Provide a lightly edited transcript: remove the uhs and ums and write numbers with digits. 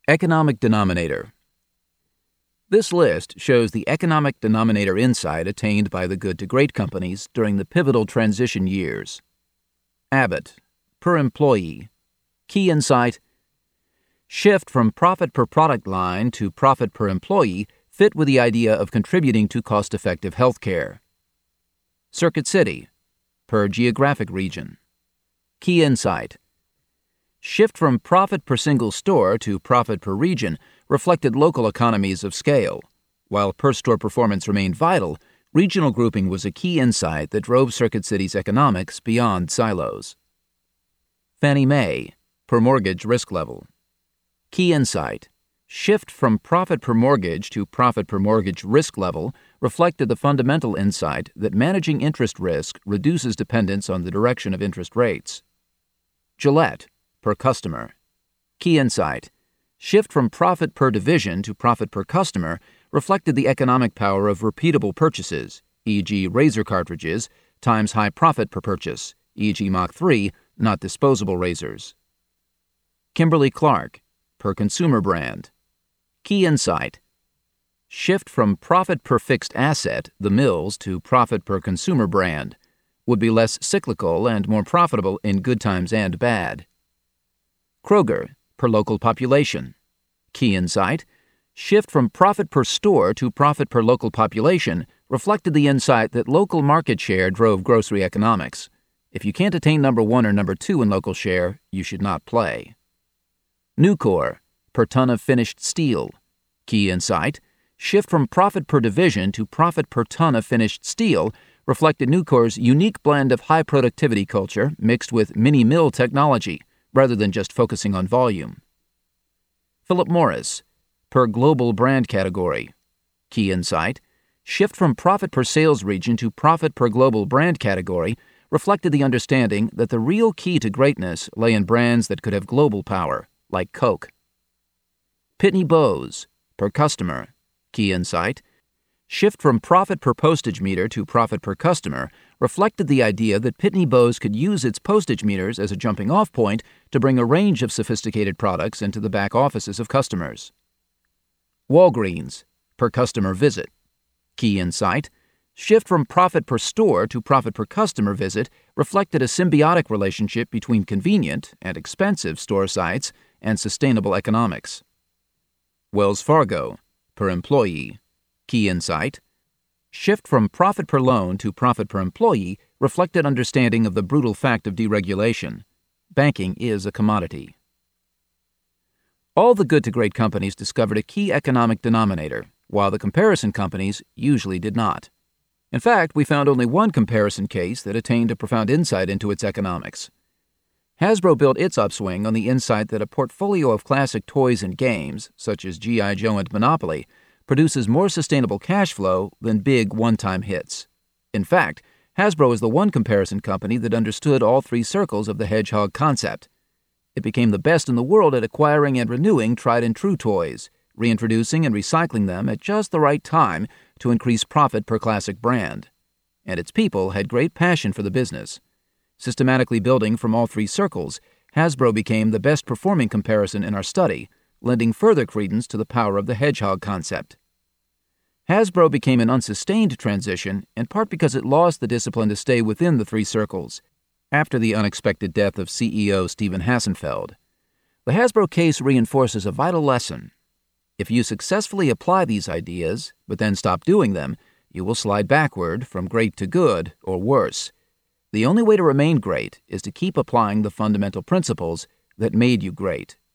Economic denominator. This list shows the economic denominator insight attained by the good to great companies during the pivotal transition years. Abbott, per employee. Key insight: shift from profit per product line to profit per employee fit with the idea of contributing to cost-effective healthcare. Circuit City, per geographic region. Key insight: shift from profit per single store to profit per region reflected local economies of scale. While per-store performance remained vital, regional grouping was a key insight that drove Circuit City's economics beyond silos. Fannie Mae, per mortgage risk level. Key insight: shift from profit per mortgage to profit per mortgage risk level reflected the fundamental insight that managing interest risk reduces dependence on the direction of interest rates. Gillette, per customer. Key insight: shift from profit per division to profit per customer reflected the economic power of repeatable purchases, e.g. razor cartridges, times high profit per purchase, e.g. Mach 3, not disposable razors. Kimberly-Clark, per consumer brand. Key insight: shift from profit per fixed asset, the mills, to profit per consumer brand would be less cyclical and more profitable in good times and bad. Kroger, per local population. Key insight: shift from profit per store to profit per local population reflected the insight that local market share drove grocery economics. If you can't attain number 1 or number 2 in local share, you should not play. Nucor, per ton of finished steel. Key insight: shift from profit per division to profit per ton of finished steel reflected Nucor's unique blend of high productivity culture mixed with mini-mill technology, rather than just focusing on volume. Philip Morris, per global brand category. Key insight: shift from profit per sales region to profit per global brand category reflected the understanding that the real key to greatness lay in brands that could have global power, like Coke. Pitney Bowes, per customer. Key insight: shift from profit per postage meter to profit per customer reflected the idea that Pitney Bowes could use its postage meters as a jumping-off point to bring a range of sophisticated products into the back offices of customers. Walgreens, per customer visit. Key insight: shift from profit per store to profit per customer visit reflected a symbiotic relationship between convenient and expensive store sites and sustainable economics. Wells Fargo, per employee. Key insight: shift from profit per loan to profit per employee reflected understanding of the brutal fact of deregulation. Banking is a commodity. All the good to great companies discovered a key economic denominator, while the comparison companies usually did not. In fact, we found only one comparison case that attained a profound insight into its economics. Hasbro built its upswing on the insight that a portfolio of classic toys and games, such as G.I. Joe and Monopoly, produces more sustainable cash flow than big one-time hits. In fact, Hasbro is the one comparison company that understood all 3 circles of the hedgehog concept. It became the best in the world at acquiring and renewing tried-and-true toys, reintroducing and recycling them at just the right time to increase profit per classic brand. And its people had great passion for the business. Systematically building from all 3 circles, Hasbro became the best-performing comparison in our study, lending further credence to the power of the hedgehog concept. Hasbro became an unsustained transition, in part because it lost the discipline to stay within the 3 circles, after the unexpected death of CEO Stephen Hassenfeld. The Hasbro case reinforces a vital lesson. If you successfully apply these ideas, but then stop doing them, you will slide backward from great to good, or worse. The only way to remain great is to keep applying the fundamental principles that made you great.